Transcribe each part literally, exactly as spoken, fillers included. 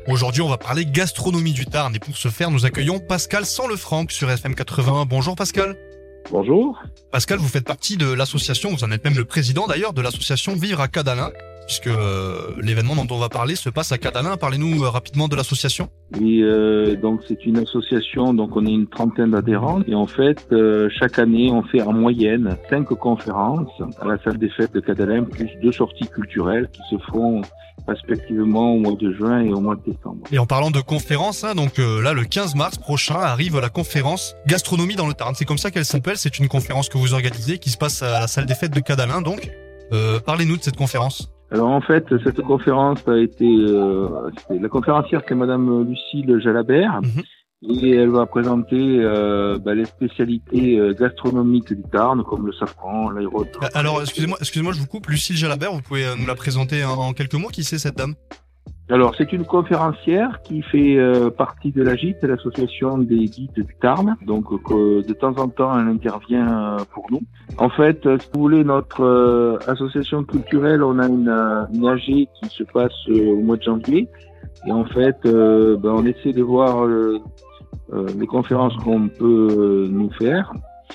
Aujourd'hui, on va parler gastronomie du Tarn et pour ce faire, nous accueillons Pascal Sanlefranc sur F M quatre-vingt-un. Bonjour Pascal. Bonjour. Pascal, vous faites partie de l'association, vous en êtes même le président d'ailleurs, de l'association Vivre à Cadalin, puisque euh, l'événement dont on va parler se passe à Cadalin. Parlez-nous euh, rapidement de l'association. Oui, euh, donc c'est une association, donc on est une trentaine d'adhérents et en fait, euh, chaque année, on fait en moyenne cinq conférences à la salle des fêtes de Cadalin, plus deux sorties culturelles qui se font respectivement au mois de juin et au mois de décembre. Et en parlant de conférences, hein, donc euh, là, le quinze mars prochain, arrive la conférence Gastronomie dans le Tarn. C'est comme ça qu'elle s'appelle, c'est une conférence que vous organisez qui se passe à la salle des fêtes de Cadalin, donc. Euh, parlez-nous de cette conférence. Alors en fait, cette conférence a été... Euh, la conférencière, c'est Madame Lucille Jalabert. Mmh. Et elle va présenter euh, bah, les spécialités euh, gastronomiques du Tarn, comme le safran, l'aérodrome. Alors, excusez-moi, excusez-moi, je vous coupe. Lucille Jalabert, vous pouvez nous la présenter en, en quelques mots. Qui c'est cette dame? Alors, c'est une conférencière qui fait euh, partie de l'A G I T, l'association des guides du Tarn. Donc, euh, de temps en temps, elle intervient euh, pour nous. En fait, euh, si vous voulez, notre euh, association culturelle, on a une, euh, une A G qui se passe euh, au mois de janvier. Et en fait, euh, ben, on essaie de voir euh, euh, les conférences qu'on peut euh, nous faire.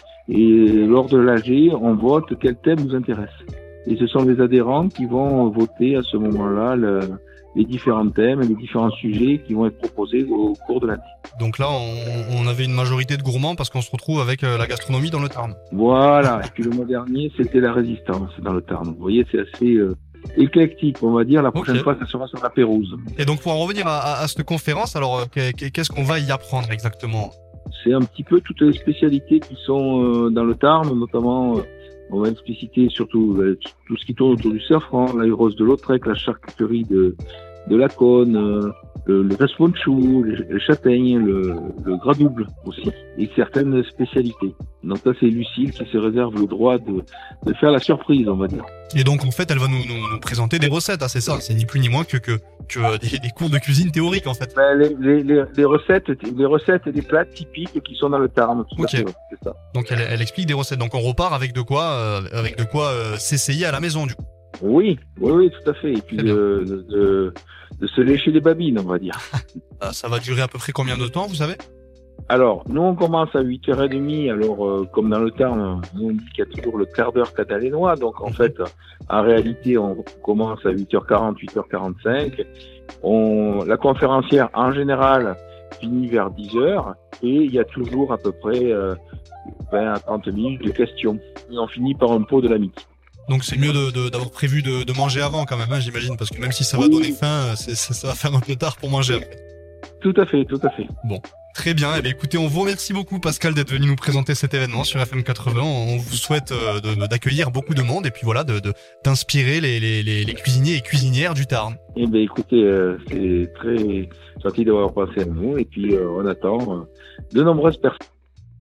Et lors de l'A G, on vote quel thème nous intéresse. Et ce sont les adhérents qui vont voter à ce moment-là le, les différents thèmes et les différents sujets qui vont être proposés au cours de l'année. Donc là, on, on avait une majorité de gourmands parce qu'on se retrouve avec euh, la gastronomie dans le Tarn. Voilà. Et puis le mois dernier, c'était la résistance dans le Tarn. Vous voyez, c'est assez euh, éclectique, on va dire. La prochaine okay. fois, ça sera sur la Pérouse. Et donc, pour en revenir à, à, à cette conférence, alors, euh, qu'est-ce qu'on va y apprendre exactement? C'est un petit peu toutes les spécialités qui sont euh, dans le Tarn, notamment... Euh, on va expliciter surtout euh, tout ce qui tourne autour du safran, la rose de Lautrec, la charcuterie de, de la Cône, euh, le, le responchou, les, les châtaignes, le, le gras double aussi, et certaines spécialités. Donc là, c'est Lucille qui se réserve le droit de, de faire la surprise, on va dire. Et donc, en fait, elle va nous, nous, nous présenter des recettes, hein, c'est ça? C'est ni plus ni moins que, que, que des, des cours de cuisine théorique, en fait. Ben, les, les, les, les recettes, les recettes et des plats typiques qui sont dans le Tarn. Tout ok. À fait, c'est ça. Donc, elle, elle explique des recettes. Donc, on repart avec de quoi, euh, avec de quoi euh, s'essayer à la maison, du coup. Oui, oui, oui, tout à fait. Et puis de, de, de, de se lécher les babines, on va dire. Ça va durer à peu près combien de temps, vous savez? Alors, nous, on commence à huit heures trente. Alors, euh, comme dans le Tarn, nous, on dit qu'il y a toujours le quart d'heure catalanois. Donc, en fait, en réalité, on commence à huit heures quarante, huit heures quarante-cinq. On, la conférencière, en général, finit vers dix heures. Et il y a toujours à peu près euh, vingt à trente minutes de questions. Et on finit par un pot de la midi. Donc c'est mieux de, de, d'avoir prévu de, de manger avant quand même, hein, j'imagine, parce que même si ça va oui. donner faim, c'est, ça, ça va faire un peu tard pour manger après. Tout à fait, tout à fait. Bon, très bien. Eh bien, écoutez, on vous remercie beaucoup, Pascal, d'être venu nous présenter cet événement sur F M quatre-vingts. On vous souhaite euh, de, d'accueillir beaucoup de monde et puis voilà, de, de d'inspirer les, les, les, les cuisiniers et cuisinières du Tarn. Eh bien, écoutez, euh, c'est très gentil d'avoir pensé à nous et puis euh, on attend euh, de nombreuses personnes.